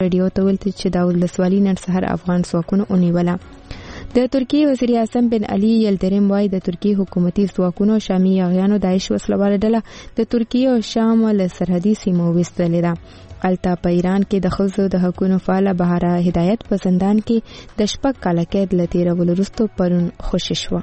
رادیو ته ویل چې دا ولسوالي نن سهار افغان ځواکونو ونیوله. د ترکیې وزیر اعظم بن علي یلدریم وايي د ترکیې حکومتي ځواکونو شامي یاغیانو داعش وسلواله ډله د ترکیې او شام له سرحدي سیمو وستلې ده. الته په ایران کې د ښځو د حقوقو فعاله بهاره هدایت په زندان کې د 6 کاله قید له تیرولو وروسته پرون خوشي شوه.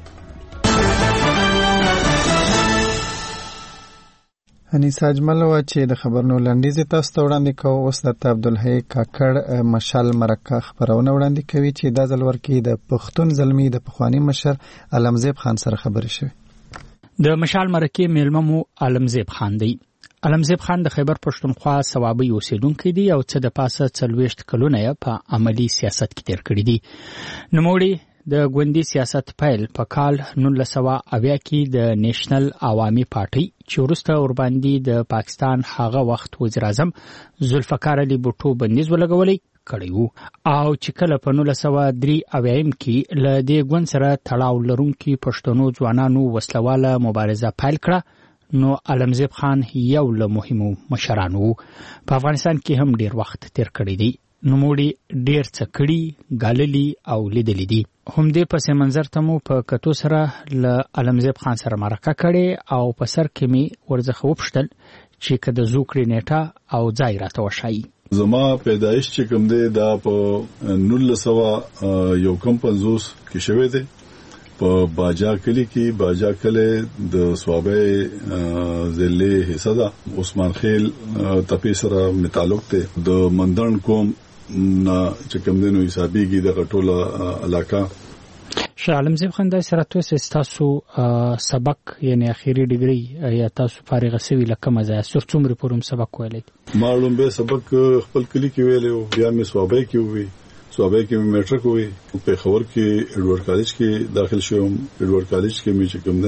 انیسا اجمل و چې د خبرونو لنډیز تاسو ته وړاندې کوو. اوس د عبدالحی کاکړ مشال مرکه خبرونه وړاندې کوي چې دا ځل ورکی د پښتون زلمی د پخوانی مشر علمزیب خان سره خبرې شوې. د مشال مرکه میلمه مو علمزیب خان دی. علمزیب خان د خیبر پښتونخوا ثوابي اوسیدونکی دی او څه د پاسه 40 کلونه په عملی سیاست کې تیر کړی دی. نوموړي د ګوندي سیاست پیل په کال 1980 کې د نېشنل عوامي پارټي چې وروسته ورباندې د پاکستان هغه وخت وزیر اعظم ذوالفقار علي بوټو بندیز ولګولې کړی وو او چې کله په 1983 کې له دې ګوند سره تړاو لرونکي پښتنو ځوانانو وسلواله مبارزه پیل کړه نو علمزیب خان یو له مهمو مشرانو په افغانستان کې هم ډیر وخت تیر کړی دی. نوموړي ډیر څه کړي ګاللي او لیدلي دي. هم دې پس منظر ته مو په کتو سره له علمزیب خان سره مرکه کړي او په سر کې می ورځخه وپښتل چې کده زوکړي نیټه او ځای راته وشایي. زما پیدایش چې کوم دی دا په 1950 کې شوه دی په باجا کلی کې. باجا کلی د صوابه ضلع حصہ ده. عثمان خیل تپې سره متعلق ته د مندرن قوم نه چې کوم دینو حسابيږي د غټوله علاقہ. شاه علمزیب خان د سراتوس تاسو سبق یعنی اخیری ډیګری یا تاسو فارغ شوی لکه مزه څومره پوروم سبق ویلې؟ معلوم به سبق خپل کلی کې ویلې بیا مې صوابه کې وی صوابه کې مې میټرک وی په خبر کې ایډورډ کالج کې داخل شوم. ایډورډ کالج کې مې چې کوم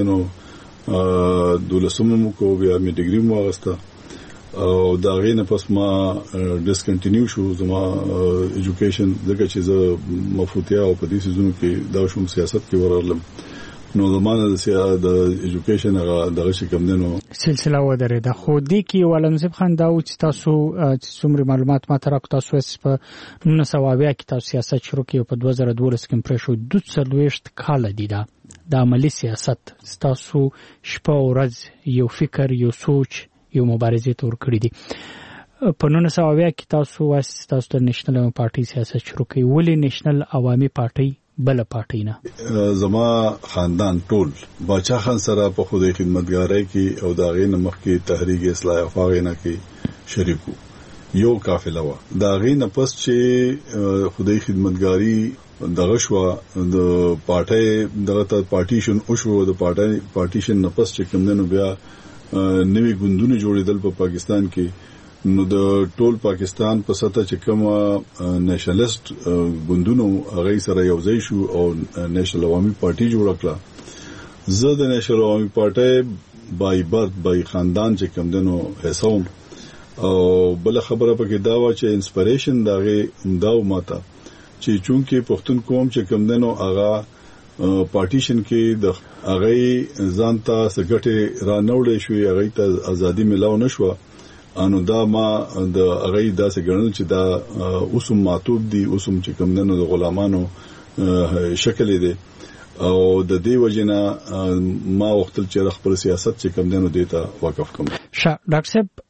دنو دولسمو کو بیا مې ډیګری مو واغسته او دا غینه پس ما ډیسکنټینیو شو زما ایجوکیشن ځکه چې زه مفوتیا او په دې سيزونو کې دا شوم سیاست کې ورغلم نو زمانه د ایجوکیشن هغه دغه شکم دنو سلسله و درې د خو دې کې علمزیب خان دا او چې تاسو څومره معلومات ما تر تاسو په 1980 کې تاسو سیاست شروع کړو په 2012 کې پرې شو 240 کال دي دا د عملی سیاست تاسو شپه او ورځ یو فکر یو سوچ یو مبارزه تور کړی دي. په 1980 کې تاسو د نېشنل پارټي سیاست شروع کړی. ولې نېشنل عوامي پارټي بل پارټي نه؟ زما خاندان ټول باچا خان سره په خدای خدمتګارۍ کې او دا غینه مخ کې تحریک اصلاح افغانه کې شریکو. یو قافله و دا غینه پس چې خدای خدمتګاری دغه شو د پارټي دغه پارټیشن او شو د پارټیشن نه پس چې کوم نه بیا نوی ګوندونه جوړېدل په پاکستان کې نو د ټول پاکستان په سطح چې کوم نېشنلست ګوندونو هغه سره یو ځای شو او نېشنل عوامي پارټي جوړ کړه. زه د نېشنل عوامي پارټي بای برت بای خاندان چې کوم دنو حسوم او بل خبره پکې دا و چې انسپریشن داغه داو ماته چې چونکه پښتون قوم چې کوم دنو هغه پارټیشن کې د هغه ځانته سګټه را نوړې شوې هغه ته ازادي ملاو نشو انو دا ما د هغه داسې ګڼل چې دا اوسم ماتوب دي اوسم چې کوم دنو د غلامانو شکل دي او د دې وجنه ما وختل چې خپل سیاست چې کوم دنو دیتا وقف کوم. ډاکټر صاحب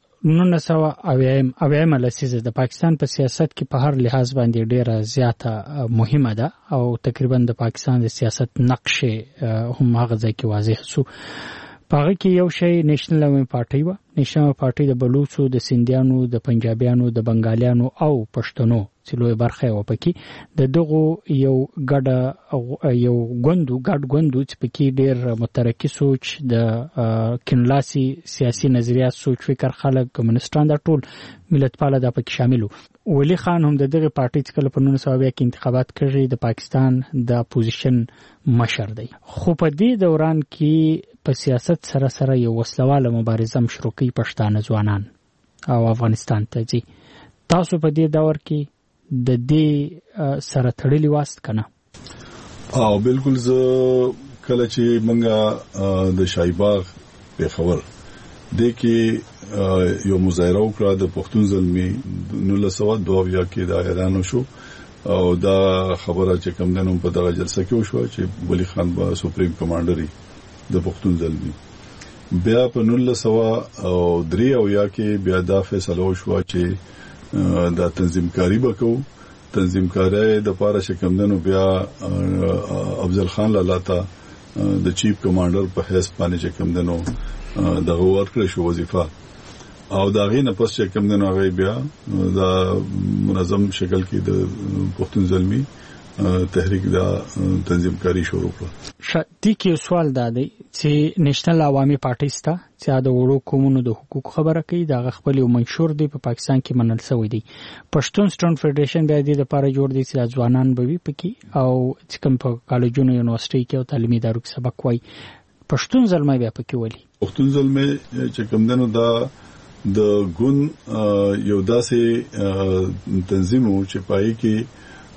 1980 لسیزه د پاکستان په سیاست کې په هر لحاظ باندې ډیره زیاته مهمه ده او تقریبا د پاکستان د سیاست نقش هم هغه ځای کې واضح شو. پاره کې یو شی نېشنل عوامي پارټي و. نېشنل پارټي د بلوچو د سندیانو د پنجابیانو د بنگالیانو او پښتنو څلوي برخه و پکې د دغه یو یو ګوند چې پکې ډېر مترقی سوچ د کینلاسي سیاسي نظریات سوچ فکر خلک کمونستان د ټول ملت پاله د پکې شاملو. ولی خان هم دغه پارټي چې په 1990 کې انتخابات کړی د پاکستان د اپوزیشن مشر دی. خو په دې دوران کې په سیاست سره یو وسلواله مبارزه شروع کړي پښتانه ځوانان او افغانستان ته ځي. تاسو په دې دور کې د دې سره تړلې واست کنه؟ او بالکل زه کله چې منګه د شایباغ په خبر د کې یو مظاهره وکړه د پښتون زلمي 1902 کې دا اعلان شو او دا خبره چې کوم دنو په دغه جلسه کې وشو چې ولی خان با سپریم کمانډري د پښتون زلمي بیا په 1903 کې بیا دا فیصله وشو چې دا تنظیمکاری وکړو تنظیمکاری د پاره چې کوم دنو بیا افضل خان لالاتا د چیف کمانډر په حیث باندې چې کوم دنو دغه ورکړ شو وظیفه او دا غي نه پس چې کوم دنو هغه بیا دا منظم شکل کې د پښتون زلمي تحریک دا تنظیمکاری شروع کړه. شدي کې سوال دا دی چې نېشنل عوامي پارټي ستا چې د وړو قومونو د حقوق خبره کوي دا خپل یو منشور دی په پاکستان کې منل شوی دی. پښتون سټوډنټ فدریشن بیا د لپاره جوړ دی چې ځوانان به وي پکې او چې کوم په کالجونو یونیورسيټي کې او تعلیمي ادارو کې سبق وایي پښتون زلمي بیا پکې ولي. پښتون زلمي چې کوم دنو دا د ګون یو داسې تنظیم چې پای کې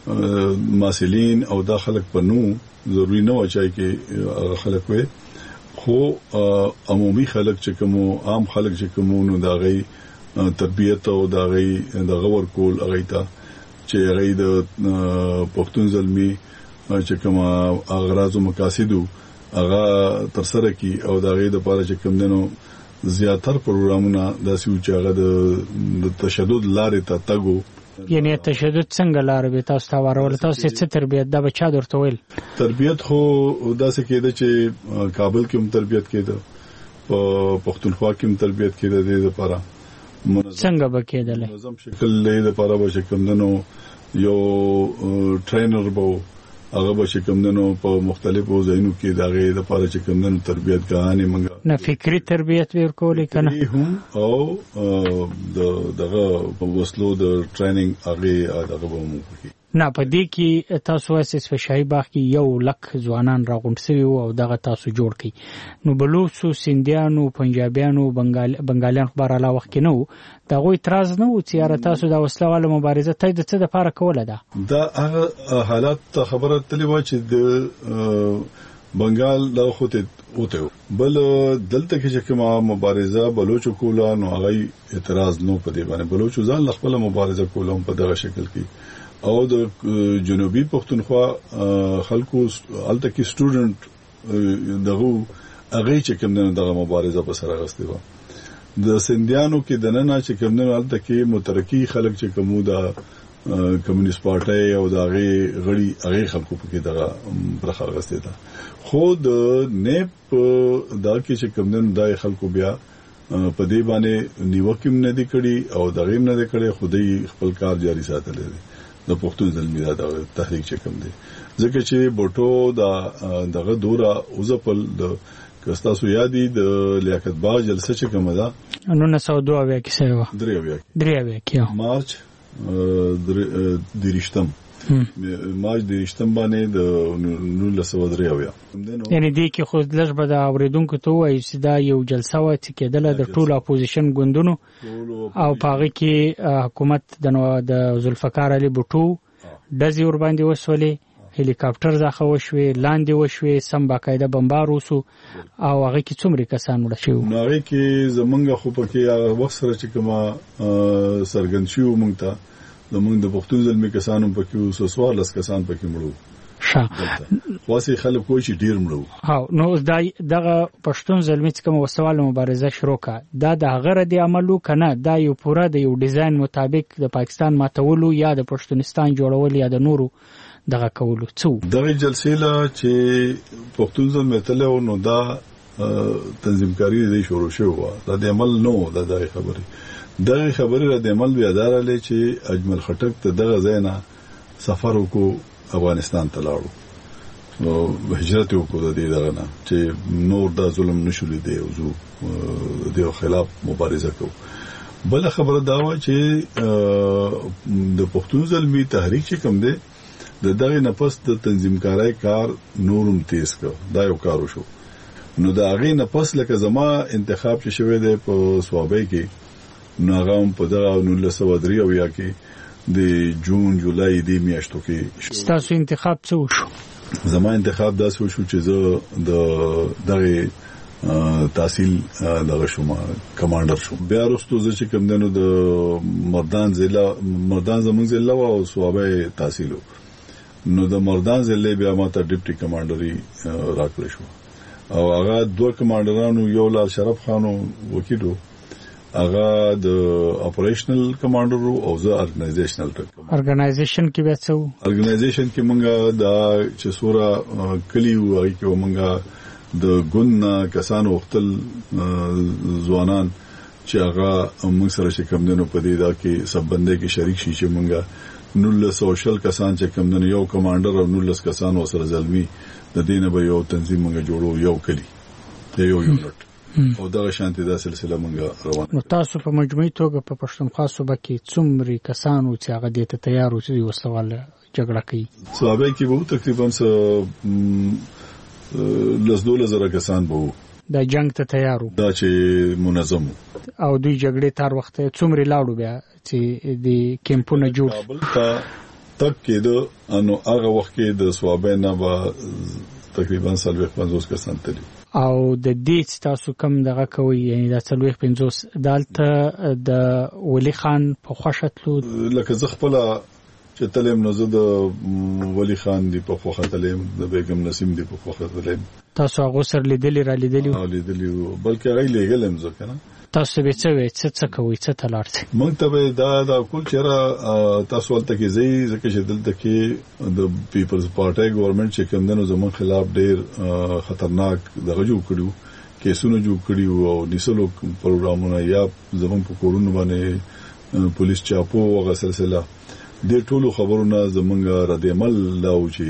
ماسلین او دا خلک په نو ضروری نه وچای کې خلک وي خو عمومي خلک چې کوم عام خلک چې کوم نو دا غي تربيت او دا غي د غور کول اغه تا چې غي د پښتون زلمي چې کوم اغراض او مقاصد هغه تر سره کی او دا غي د پاره چې کوم دنو زیاتره پروګرامونه داسې چې هغه د تشدد لارې ته تګو یعنی تشدد څنګه لار به تاسو ته ورول تاسو څه تربيت دا بچا درته ویل تربيت خو داسې کېده چې کابل کې هم تربيت کېده په پښتونخوا کې هم تربيت کېده د لپاره څنګه به کېدل منظم شکل له لپاره به کومندنو یو ټرینر بو هغه به کومندنو په مختلفو ځایونو کې دغه د لپاره چې کومندنو تربيت غانې منګه نه فکری تربيت ورکول کنه او دغه وسلو د ټریننګ هغه دغه به مو کوي نه په دې کې تاسو اساس په شای باغ کې یو لک ځوانان راغونډ شوی او دغه تاسو جوړ کړي نو بلوچو سندیانو پنجابیانو بنگالیان خبر علا وخت کې نو دا غوي اعتراض نه و چې تاسو د وسلواله مبارزه ته د څه د لپاره کوله دا هغه حالات خبره تللی و چې د بنگال له خوته اوته بل دلته کې چې کومه مبارزه بلوچو کوله نو هغه اعتراض نو په دې باندې بلوچو ځان خپل مبارزه کوله په دغه شکل کې او د جنوبي پښتونخوا خلکو الته کې سټوډنټ دغه هغه چې کوم دغه مبارزه په سره غستې و د سندیانو کې د نن چې کوم الته کې مترقي خلک چې کومو د کمیونست پارټي او دغه غړي هغه خلکو په دغه برخه غستې ده خو د نیپ دا کې چې کوم د خلکو بیا په دې باندې نیوکم نه دی کړی او دغه نه دی کړی خودي خپل کار جاری ساتل دي د پښتون زلمي دا تحریک چې کوم دی ځکه چې بوټو دغه دوره اوزپل د کستاسو یادی د لیاقت باغ جلسه چې کومه ده 1902 کې سره و 3 کې مارچ درشتم مارچ درشتم باندې د 1903 یعنی دې کې خو لږ به د اوریدونکو ته وایي چې دا یو جلسه و چې کېدله د ټولو اپوزیشن ګوندونو او پاغه کې حکومت د ذوالفقار علي بوټو دزي ور باندې وسولې هلیکاپټر ځخه وشوي لاندې وشوي سم باقاعده بمبار وسو او هغه کې څومره کسان وړ شو نو هغه کې زمونږ خو پکې هغه وخت سره چې کومه سرګن شو مونږ ته زمونږ د پښتون زلمي کسانو پکې وسوسوال لس کسان پکې مړو خاصي خلک کوی چې ډیر مړو ها نو دغه پښتون زلمي چې کوم وسوال مبارزه شروع کړه دا د غره دی عملو کنه دا یو پورا د یو ډیزاین مطابق د پاکستان ماتولو یا د پښتونستان جوړول یا د نورو دغه کولو څو دغه جلسې لا چې پښتون زلمي تل نو دا تنظیمکاری دی شروع شو دا د عمل نو دا خبره را د عمل بیا دارله چې اجمل خټک ته دغه زینا سفر وکړو افغانستان ته لاړو نو هجرت وکړو د دې دغه نه چې نور دا ظلم نشول دی او زو د خلاف مبارزه کوو بل خبره دا و چې د پښتون زلمي تحریک چې کوم دی د دغه نفس د تنظیمکارای کار نورم تیز کړ دا یو کار وشو نو دا هغه نفس لکه زما انتخاب چې شوی دی په صوابه کې ناغام په دغه 1903 کې د جون جولای د میاشتو کې تاسو انتخاب څه وشو زما انتخاب داسې وشو چې زه د دغه تحصیل دغه شوم کمانډر شوم. بیا وروسته چې کوم دنو د مردان زمونږ ضلع او صوابه تحصیل نو د مردان ضلع بیا ماته ډیپټي کمانډري راکړل شو او هغه دوه کمانډرانو یو لال شرف خانو وکیلو هغه د اپریشنل کمانډر او زه ارګنایزیشنل ارګنایزیشن کې به څو ارګنایزیشن کې مونږه دا چې سورا کلی وای کې مونږه د ګوند کسانو وختل ځوانان چې هغه موږ سره چې کوم دنو په دې دا کې سب بندې کې شریک شي چې مونږه 1900 کسان چې کوم دنو یو کمانډر او 19 کسان سره زلمی د دینه به یو تنظیم مونږ جوړو یو کلی یو یونټ او دا شانتي دا سلسله مونږ روان. نو تاسو په مجموعي توګه په پښتونخوا صوبه کې څومره کسانو چې هغه دې ته تیار وو چې وسواله جګړه کوي؟ صوبه کې به تقریبا 12,000 کسان به دا جنگ ته تیارو دا چې منظم او دوی جګړې تر وخت څومره لاړو بیا چې د کیمپونو جوړ تک کېدو انو هغه وخت کې د صوبه نه به تقریبا 50 کسان تللی او د دې تاسو کم دغه کوي یعنی دا 50 دالته د ولی خان په خوشتلو لکه زه خپل چې تلم نو زه د ولی خان دی په خوخه تلم د بیگم نسیم دی په خوخه تلم. تاسو هغه سره لیدلی بلکې هغه لګلم زه کنه. تاسو به څه کوي څه تلارته مونږ ته دا کول چیرې تاسو ولته کې ځکه چې دلته کې د پیپلز پارټي ګورنمنت چې کوم دنو زمون خلاف ډېر خطرناک دغه جوړ کړو کیسونه جوړ کړي او نیسلو پروګرامونه یا زمون په کورونو باندې پولیس چاپو او سلسله د ټولو خبرونه زمونږ رد عمل لاو چې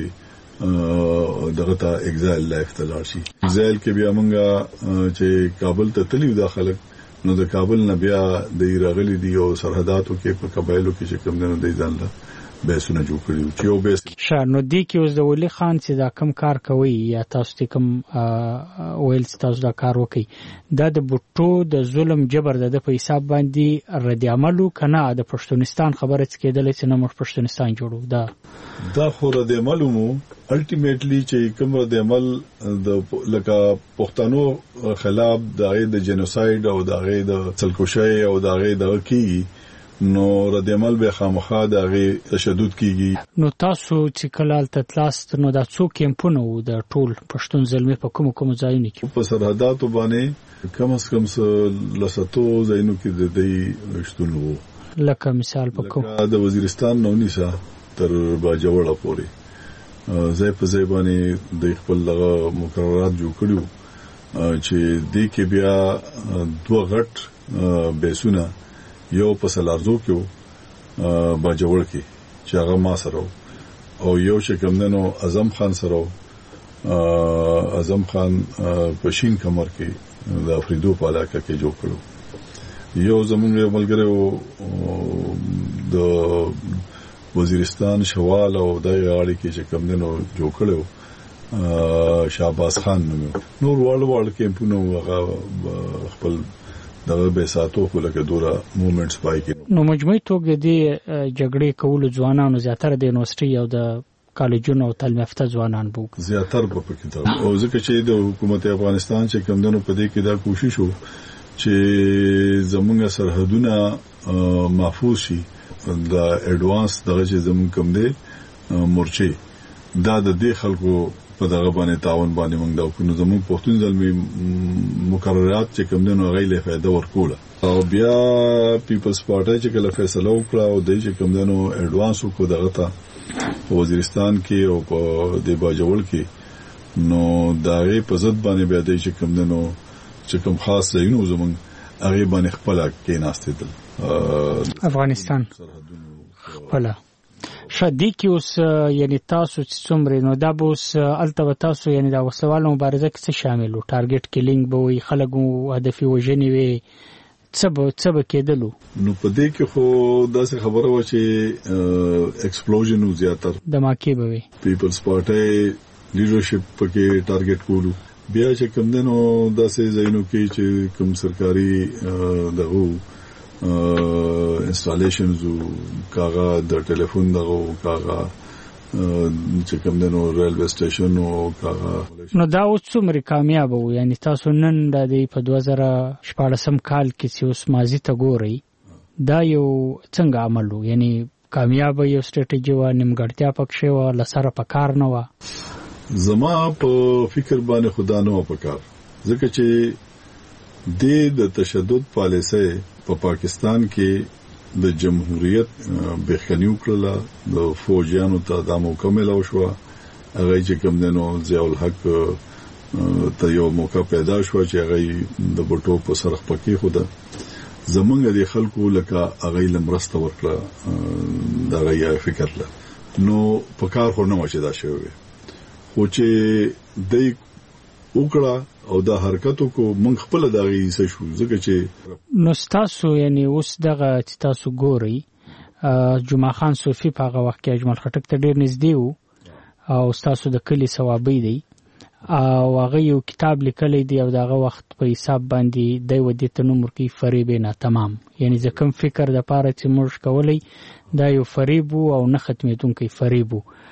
دغه ته ایگزایل لایف ته لاړ شي. ایگزایل کې بیا مونږه چې کابل ته تللی د خلک نو د کابل نه بیا د راغلي دی او سرحداتو کې په قبایلو کې چې کوم نه دی ځان له بیسونه جوړ کړی چې یو بیس نو دی کې اوس د ولی خان چې دا کم کار کوي یا تاسو کوم ویل تاسو دا کار وکي دا د بوټو د ظلم جبر د په حساب باندې رد عملو کنه د پښتونستان خبره کېدل چې نو پښتونستان جوړو دا خو رد عملو الټیمیټلی چې کوم رد عمل د لکه پښتنو خلاف د جنوساید او د څلکوشي او د کی نو رد عمل به خامخا دغه تشدد کیږي. نو تاسو چې کلال تطلاست نو دا څو کیمپونه وو د ټول پښتون زلمي په کوم ځایونو کې په سرحداتو باندې کم از کم لساتو ځایونو کې د دې شتون وو لکه مثال په کوم د وزیرستان نو نیسا تر باجوړه پورې ځای په ځای باندې د خپل مقررات جوړ کړو چې دې کې بیا دوه غټ بیسونه یو په سلارزو کې باجوړ کې چې هغه ما سره او یو چې کمندنو اعظم خان سره اعظم خان پښین کمر کې د افریدو په علاقه کې جوړ کړو. یو زمونږ ملګری د وزیرستان شوال او د اړې کې چې کمندنو جوړ کړو شهباز خان نور وړ کیمپونو هغه خپل دغه به ساتو خو لکه دوره موومېنټس پای کې نو مجموعي توګه د جګړې کولو ځوانانو زیاتره د یونیورسيټي او د کالجونو او تعلیم یافته ځوانان بو زیاتره په کتاب او ځکه چې د حکومت افغانستان چې کمندونو په دې کې دا کوشش وو چې زموږ سرحدونه محفوظ شي د اډوانس دغه چې زموږ کم دي مورچه دا د دې خلکو په دغه باندې تعاون باندې موږ دا کوو زموږ پښتون ځلمي مقررات چې کوم دنو غیله فائدہ ورکوله او بیا پیپلز پارټي چې کله فیصله وکړه او د چې کوم دنو اډوانس کو دغه ته وزیرستان کې او په د باجوړ کې نو دغه په ضد باندې بیا د چې کوم دنو چې کوم خاص ځایونه زموږ هغه باندې خپل کې ناستېدل افغانستان خپل شدی کې اوس یعنی تاسو چې څومره نو دا به اوس الته تاسو یعنی دا وسوال مبارزه کې څه شامل وو ټارګټ کیلینګ به وي خلکو هدفي وژنې وي څه به کېدلو نو په دې کې خو داسې خبره و چې ایکسپلوژن زیاتره دماکي به وي پیپلز پارټي لیډرشپ پکې ټارګټ کولو بیا چې کوم دنو داسې ځایونو کې چې کوم سرکاري دغه انسټالیشنز او کاغه د ټلیفون دغه کاغه چې کوم دنو ریلوی سټیشن او نو دا اوس څومره کامیاب وو یعنی تاسو نن د دې په 2014 کال کې چې اوس ماضی ته ګورئ دا یو څنګه عمل وو یعنی کامیاب یو سټریټیجی و نیمګړتیا پکښې و لسره پکار نه و زما په فکر باندې خدا نه و پکار ځکه چې د تشدد پالیسي په پاکستان کې د جمهوریت بخنیو کړله د فوجیانو ته د مکمل او شو هغه چې کوم دنو ضیاء الحق ته یو موقع پیدا شو چې هغه د بټو په سرخ پکې خوده زمونږ د خلکو لکه هغه لمرسته ورکړه دا غیا فکر له نو په کار خو نه مچدا شوی خو چې د وکړه او دا حرکتو کو مونږ خپل دغه یې شو ځکه چې نو تاسو یعنی اوس دغه تاسو ګوري جمعه خان صوفي په هغه وخت کې اجمل خټک ته ډیر نږدې وو او تاسو د کلی ثوابي دی او هغه یو کتاب لیکلی دی او دغه وخت په حساب باندې د ودی تنمر کې فریب نه تمام یعنی ځکه فکر د پاره چې موږ کولای دا یو فریب او نه ختمېدونکي فریب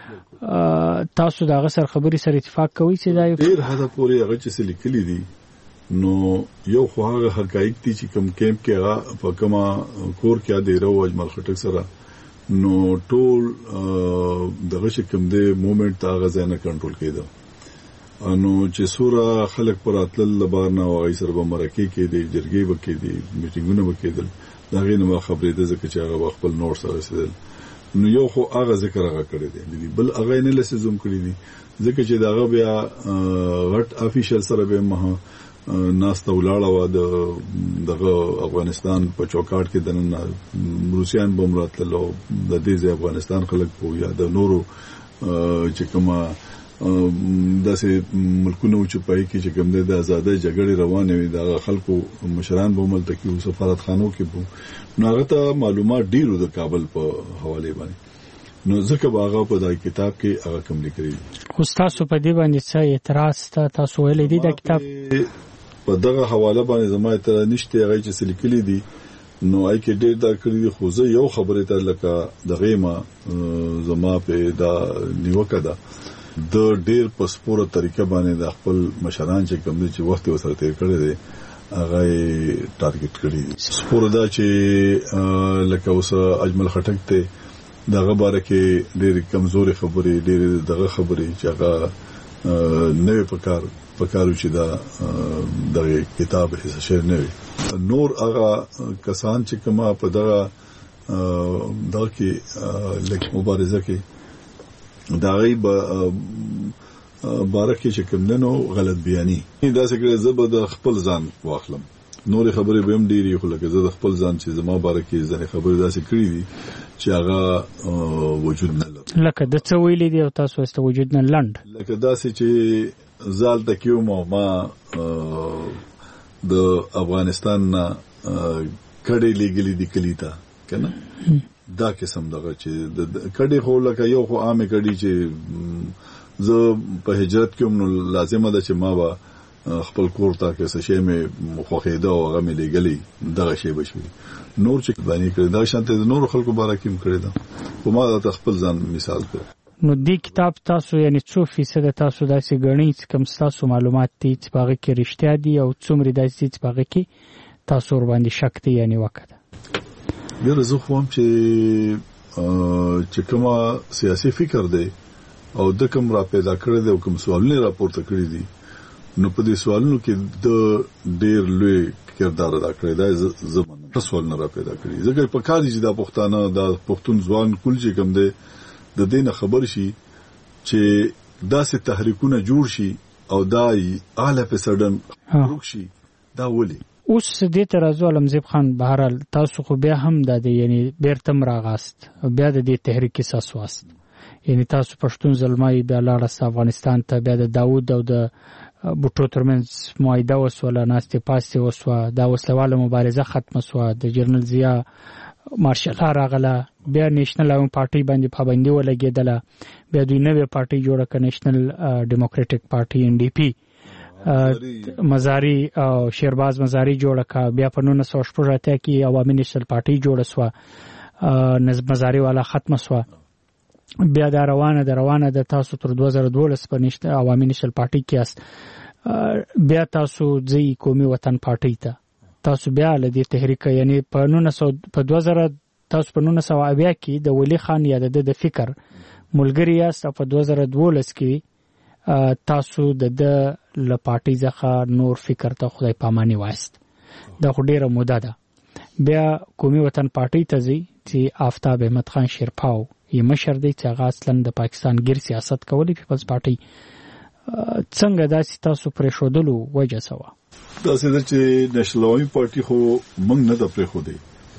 تاسو دا غسر خبري سره اتفاق کوي چې دا ډیر حدا پورې هغه چې لیکلي دي نو یو خو هغه حقایق دي چې کوم کیمپ کې هغه په کومه کور کې دی رو اجمل خټک سره نو ټول دغه چې کوم دی مومنت هغه ځنه کنټرول کېده نو چې سوره خلک پر اتل لبار نه وایي سره به مرکه کې دی جرګې وکړي دي میټینګونه وکړي دا غینه ما خبرې ده ځکه چې هغه خپل نور سره رسیدل نو یو خو هغه ذکر هغه کړی دی بل هغه نه لسه زوم کړی دی ځکه چې داغه بیا غټ افیشل سره به مها ناس ته ولاړه و دغه افغانستان په چوکاټ کې د روسيان بمراتلو د دې افغانستان خلک په یا د نورو چې کومه داسې ملکونو چې پای کې چې کوم د آزادۍ جګړې روانې وي د خلکو مشران به ملته کې سفارتخانو کې نو هغه ته معلومات ډیرو د کابل په حواله باندې نو ځکه باغه په دای کتاب کې هغه کوم لیکلي خو تاسو په دې باندې څه اعتراض تاسو ویلې دي د کتاب په دغه حواله باندې زما اعتراض نشته هغه چې لیکلي دي نو آی کې ډېر دا کړی خو زه یو خبره ته لکه دغه ما زما په دا نیوکه ده د ډېر پسپوره طریقه باندې د خپل مشران چې کوم چې وخت وسره تیر کړی دی هغه ټارګټ کړی دي سپوره دا چې لکه اوس اجمل خټک ته دغه باره کې ډېر کمزوري خبرې ډېر دغه خبرې چې هغه نوې پکارو چې دا دغه کتاب هیڅ شی نه وي نور هغه کسان چې کومه په دغه کې لکه مبارزه کې دا غي بارکه چې کوم نو غلط بیاني دا څنګه زبد خپل ځان واخلم نور خبرې به هم ډېری خو لکه زه د خپل ځان چې زما بارکه ځنه خبرې داسې کړې دي چې هغه وجود نه لري لکه د څه ویلې دي او تاسو واست وجود نه لند لکه داسې چې زال تکیو ما د افغانستان نه کډې لګلې دي کلیتا کنه دا قسم دغه چې کډې خو لکه یو خو عامه کډې چې زه په هجرت کې نو لازمه ده چې ما با خپل کور ته کې څه شی مې خوخېده او هغه مې لګلې دغه شی بشوي نور چې باندې کړی دا شانته د نور خلکو باره کې کړی دا خو ما د خپل ځان مثال کړ نو دې کتاب تاسو یعنی 2% تاسو داسې غنی چې کوم تاسو معلومات دي چې باغ کې رښتیا دي او څومره داسې چې باغ کې تاسو ور باندې شک دي یعنی وکړه ډېر زه خو هم چې کومه سیاسي فکر دی او د کوم را پیدا کړی دی او کوم سوالونه راپورته کړی دي نو په دې سوالونو کې د ډېر لوی کردار ادا کړی دی زمونه سوالونه را پیدا کړی ځکه په کار دي چې د پښتانه د پښتون ځوان کول چې کوم دی د دې نه خبر شي چې داسې تحریکونه جوړ شي او دای اعلی په سړن روک شي دا ولي اوس دې ترازو علمزیب خان بهرال تاسو خو بیا هم د یعنی بیرتم راغاست بیا د دې تحریک اساس واست یعنی تاسو پښتون زلمای بیا لاړ افغانستان ته بیا د داوود او د بوټو ترمنځ معاهده وسوله ناستې پاستې وسوه دا وسلواله مبارزه ختمه شوه د جنرال ضیا مارشل راغله بیا نېشنل اوم پارټي باندې پابندي ولګېدله بیا دوی نوې پارټي جوړه کړه نېشنل ډیموکراټک پارټي NDP مزاری او شیرباز مزاری جوړه کا بیا په 1980 کې عوامي نېشنل پارټي جوړه شوه نظم مزاری والا ختمه شوه بیا دا روانه د تاسو تر 2012 په نشته عوامي نشل پارټي کې است بیا تاسو ځي قومي وطن پارټي ته تاسو بیا له دې تحریک یعنی په 2000 تاسو په 1980 کې د ولی خان یا د فکر ملګری یاست په 2012 کې تاسو د پارټي ځخه نور فکر ته خدای پاماني وایست دا خو ډیره موده ده بیا قومي وطن پارټي ته ځي چې آفتاب احمد خان شیرپاو یې مشر دی چې هغه اصلا د پاکستان ګیر سیاست کولی پیپلز پارټي څنګه داسې تاسو پرې شودلو وجه سوا داسې چې نېشنل عوامي پارټي خو موږ نه د پرې خو دی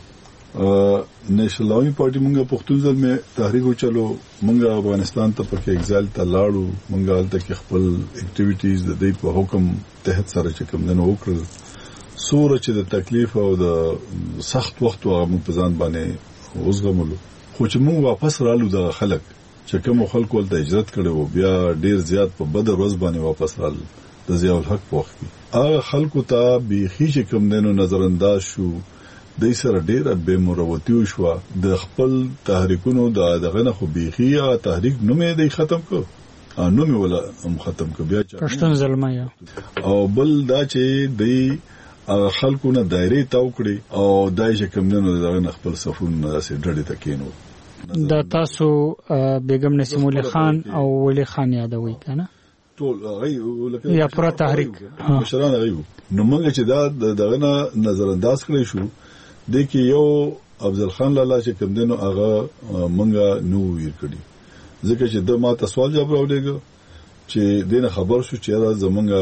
نېشنل عوامي پارټي موږ پښتون ځل مې تحریک وچلو موږ افغانستان ته پکې ایگزایل ته لاړو موږ هلته کې خپل اکټیویټیز د دې په حکم تحت سره چې کوم نه وکړل سوره چې د تکلیف او د سخت وخت هغه موږ په ځان باندې وزغملو خو چې موږ واپس رالو د خلک چې کوم خلکو ولته هجرت کړو بیا ډیر زیات په بدر ورځ باندې واپس رال د ضیاء الحق په وخت کې هغه خلکو ته بیخي چې کوم دینو نظر انداز شو د سره ډیره بے مروتی شو د خپل تحریکونو دغه نه خو بیخي تحریک نومې دی ختم کو نومې ولا ختم کو بیا پښتون ظلمه او بل دا چې دی خلکو نه دایره تاوکړي او دای چې کوم دینو دغه خپل صفونه داسې ډډې تکینو دا تاسو بیگم نسیم الله خان او ولی خان یادوي کنه ټول غي یا پر تحریک مشران غي نو موږ چې دا دغه نظر انداز کړی شو د کې یو افضل خان لاله چې کوم دینو هغه موږ نو ویر کړی ځکه چې د ما سوال جواب راولېګو چې دینه خبر شو چې دا زمونږ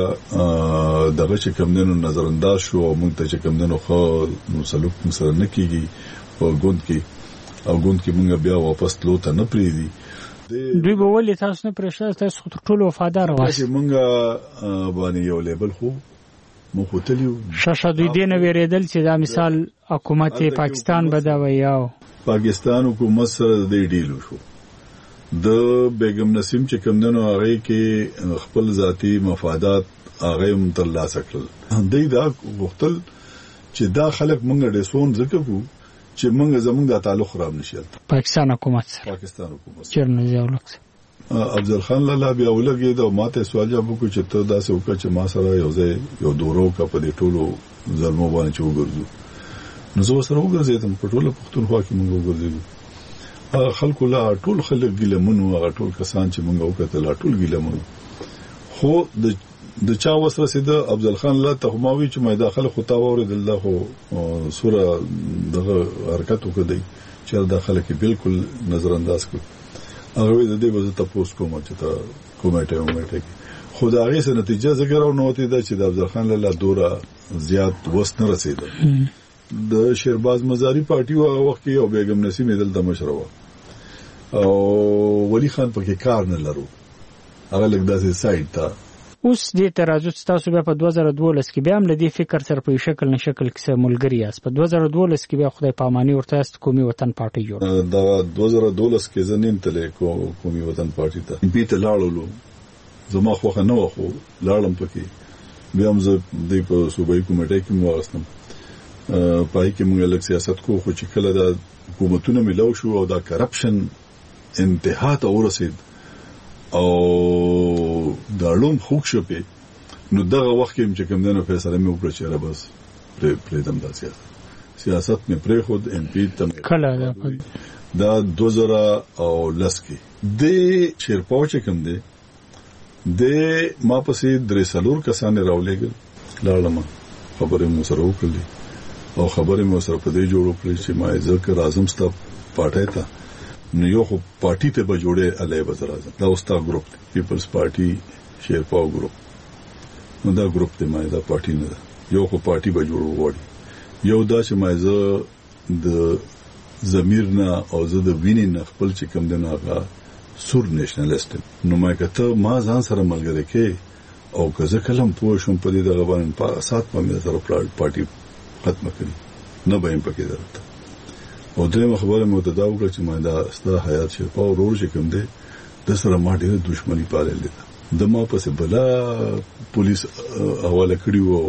دغه چې کوم دینو نظر انداز شو او موږ ته چې کوم دینو خو سلوک سره نه کیږي او ګوند کې موږ بیا واپس تلو ته نه پریدي دوی به ولې تاسو نه پرېښه تاسو ټول وفادار واسه چې موږ باندې یو لیبل خو مو خو شاشه دوی دینه ویریدل چې دا مثال حکومت پاکستان بدوي او پاکستان حکومت سره د ډیلو شو د بیگم نسیم چې کوم دنو هغه کې خپل ذاتی مفادات هغه مترلاسه کړل دوی دا وختل چې دا خلک موږ ډیسون ذکر وو چې موږ زموږ د تعلق خراب نشي پاکستان حکومت چرنه ځاولک افضل خان لاله بیا ولګي دا ماته سوال جواب کو چې ته دا څه وکړه چې ما سره یو دورو کا په دې ټولو ظلمو باندې چې وګرځو نو زه سره وګرځیدم په ټولو پښتونخوا کې موږ وګرځیدو خلکو لا ټول خلک ګیلمنو هغه ټول کسان چې موږ وکړل ټول ګیلمنو خو د چا وسره سید افضل خان لا تخماوي چې ما داخله خطا وره الله خو سوره دغه حرکت وکړي چې داخله کې بالکل نظر انداز کړ هغه د دې وځ ته پوس کوم چې تا کومټه خدای سره نتیجه ذکر او نوته دا چې د افضل خان له دوره زیات وس نه رسیدل د شیرباز مزاری پارټي او وخت کې او بیگم نسیم دلته مشر و او ولی خان پکې کار نه لرو هغه لګ داسې سایت تا اوس دې ترازو تاسو بیا په 2012 کې بیا هم لدی فکر سره په شکل کې ملګری یاست په 2012 کې بیا خدای پاماني ورته است قومي وطن پارټي جوړ دا 2012 کې زنیم تلې قومي وطن پارټي ته بیت لاړو زما خو نه وخو لاړم پکې بیا هم زه د صوبایي کمیټې کې مواسم پای کې موږ لږ سیاست کو خو چې کله د حکومتونو ملو شو او دا کرپشن انتها ته ورسید او دا لوم خوک شو په نو دغه وخت کې چې کوم دنه فیصله مې وکړه چې را بس پریدم د سیاست مې پرې خود ام پی تم کله دا 2010 کې د شیرپاو چې کوم دی د ما پسې درې سلور کسان راولېګل لاړم خبرې مو سره وکړلې او خبرې مو سره په دې جوړو کړې چې ما ذکر اعظم ستاسو پټه تا نو یو خو پارټي ته به جوړه علي وزیر اعظم دا اوستا ګروپ پیپلز پارټي شیرپاو ګروپ نو دا ګروپ ته ما دا پارټي نه یو خو پارټي به جوړو وړي یو دا چې ما د ضمیر نه او زه د وینې نه خپل چې کم دنه هغه سور نېشنلیست نو ما کته ما ځان سره ملګری کې او که زه کلم پوه شم په دې دغه باندې په اساس باندې سره پارټي ختم کړي نه به هم پکې درته او درېمه خبره مو ته دا وکړه چې ما دا ستا حیات شیرپاو ورور چې کوم دی د سره ما ډېره دښمني پاللې ده د ما پسې بلا پولیس حواله کړي وو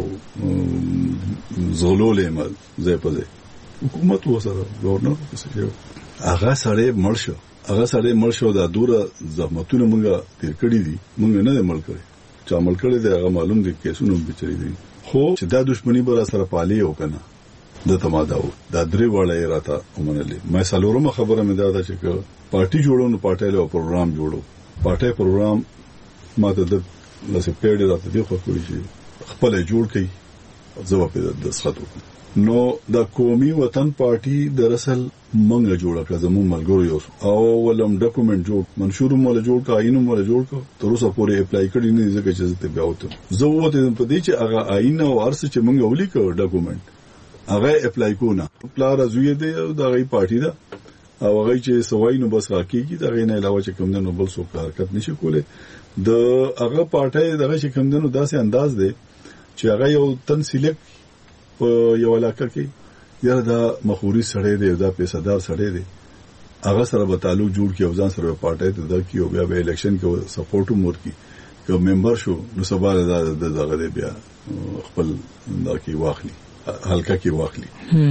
زغلولې ما ځای په ځای حکومت وسره گورنر پسې هغه سره مړ شو هغه سره مړ شو دا دوره زحمتونه مونږه تیر کړی دي مونږ نه مړ کړی چا مړ کړی دی هغه معلوم دي کیسونه بچی دي خو چې دا دښمنی بر سره پالي او کنه د تماداو دا درې وړه راته ومنلې مې سالورمه خبره مې دا چې پارټي جوړو نو پارټي له پروګرام جوړو پارټي پروګرام ماته د لاسه پیډ راته دی خو کولی شي خپل جوړ کړي ځواب د سخاتو نو د قومي وطن پارټي در اصل منګه جوړه کړه زموږ ملګرو یو او ولم ډاکومېنټ جوړ منشور مول جوړ کا عینو مول جوړ کا تر اوسه پورې اپلای کړی نه ځکه چې ته بیا وته زه وته په دې چې هغه عین او ارس چې منګه ولي کړ ډاکومېنټ هغه اپلای کو نه پلار ازوی دی دا غي پارټي دا او هغه چې سوای نو بس راکېږي دا غي نه علاوه چې کوم نه بل څه حرکت نشي کوله د هغه پارټي دغه چې کوم نه داسې انداز دی چې هغه یو تن سلیکټ په یو علاقه کې یاره دا مخوري سړی دی دا پیسادار سړی دی هغه سره به تعلق جوړ کی او ځان سره پارټي ته د کیو بیا به الیکشن کې سپورټ مور کی که ممبر شو نو سبا دغه بیا خپل دا کی واخلي حلقه کې واخلي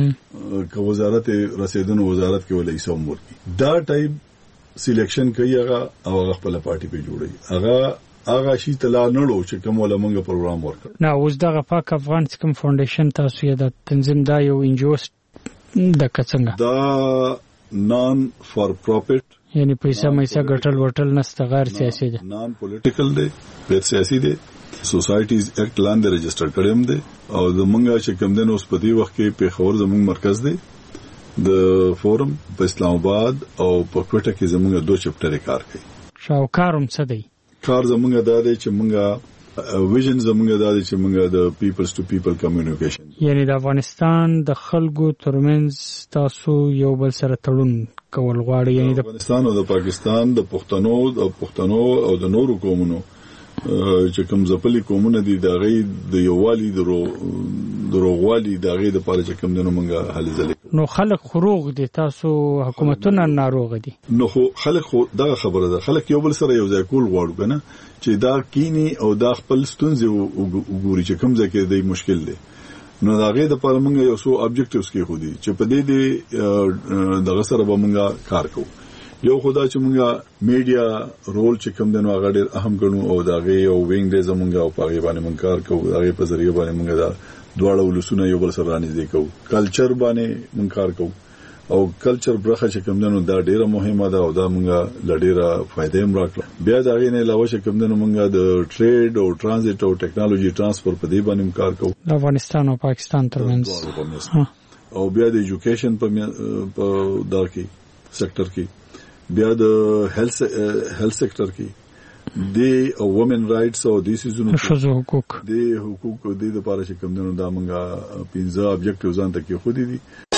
که وزارت رسیدونو وزارت کې ولې سم مور کی دا ټایپ سلیکشن کوي هغه او خپل پارټي په جوړي هغه شي تلا نړو چې کوم ولا موږ پروګرام ورکړ نه اوس دغه پاک افغان کوم فاونډیشن تاسو یې د تنظیم دا یو انجیو د کڅنګ دا نان فار پروفټ یعنی پیسې مېسا ګټل ورټل نست غیر سیاسي دي نان پولیټیکل دي غیر سیاسي دي سوسایټیز ایکټ لاندې رجسٹر کړم دي او د منګه چې کوم دنه اوس په دې وخت کې په خبر زموږ مرکز دی د فورم په اسلام آباد او په کوټه کې زموږ 2 چپټر کار کوي شاوکاروم څه دی کار زموږ د دې چې موږ ویژن زموږ د دې چې موږ د پیپلز ټو پیپل کمیونیکیشن یعنی د افغانستان د خلکو ترمنځ تاسو یو بل سره تړون کول غواړي یعنی د افغانستان او د پاکستان د پښتنو او د نورو قومونو چې کوم ځپلي قومونه دي د غي د یووالي دروغوالي د غي د پاره چې کوم دنه مونږه حل زلي نو خلک خروغ دي تاسو حکومتونه ناروغ دي نو خلک دا خبره ده خلک یو بل سره یو ځای کول غواړي کنه چې دا کینی او دا خپل ستونزې وګوري چې کوم ځای کې د مشکل دي نو دا غي د پاره مونږه یو څو ابجیکټیوز کې خو دي چې په دې دغه سره به مونږه کار کوو یو خدا چې مونږه میډیا رول چې کوم دنو هغه ډېر اهم ګڼو او دا غي او وینګ دې زمونږه او پاغي باندې مونږ کار کوو هغه په ذریعہ باندې مونږه دا دواړه ولسونه یو بل سره رانځي کوو کلچر باندې مونږ کار کوو او کلچر برخه چې کوم دنو دا ډېره مهمه ده او دا مونږه لډېره فائدې هم راکړه بیا دا غي نه علاوه چې کوم دنو مونږه د ټریډ او ټرانزیټ او ټیکنالوژي ترانسفر په دې باندې کار کوو د افغانستان او پاکستان ترمنځ او بیا د ایجوکیشن په دا کې سېکټر کې بیا د هیلث سېکټر کې د وومن رائټس او د سيزونو حقوق د حقوق د لپاره چې کوم دنو دا مونږه 15 ابجیکټیوز ځان ته کې خو دي